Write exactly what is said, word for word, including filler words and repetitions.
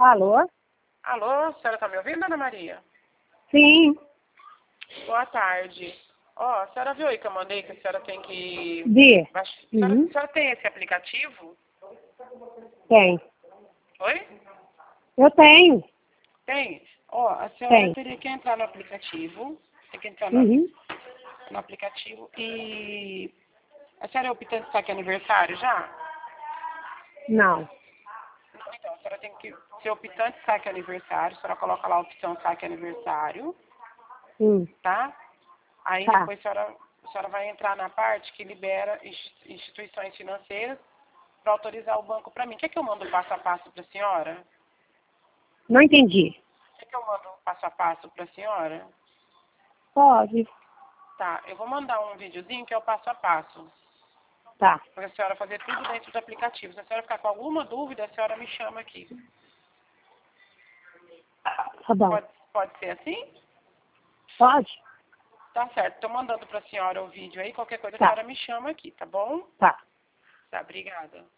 Alô? Alô, a senhora está me ouvindo, Ana Maria? Sim. Boa tarde. Ó, a senhora viu aí que eu mandei que a senhora tem que... Vi. baix- A senhora, Uhum. a senhora tem esse aplicativo? Tem. Oi? Eu tenho. Tem? Ó, a senhora Tem. teria que entrar no aplicativo. Tem que entrar no, Uhum. no aplicativo e... A senhora é optante saque aniversário já? Não. Então, a senhora tem que ser optante saque aniversário. A senhora coloca lá a opção saque aniversário, Hum. tá? Aí Tá. depois a senhora, a senhora vai entrar na parte que libera ins- instituições financeiras para autorizar o banco para mim. Quer que eu mando o passo a passo para a senhora? Não entendi. Quer que eu mando o passo a passo para a senhora? Pode. Tá, eu vou mandar um videozinho que é o passo a passo. Tá. Para a senhora fazer tudo dentro do aplicativo. Se a senhora ficar com alguma dúvida, a senhora me chama aqui. Tá bom. Pode, pode ser assim? Pode? Tá certo. Estou mandando para a senhora o vídeo aí. Qualquer coisa a Tá. senhora me chama aqui, tá bom? Tá. Tá, obrigada.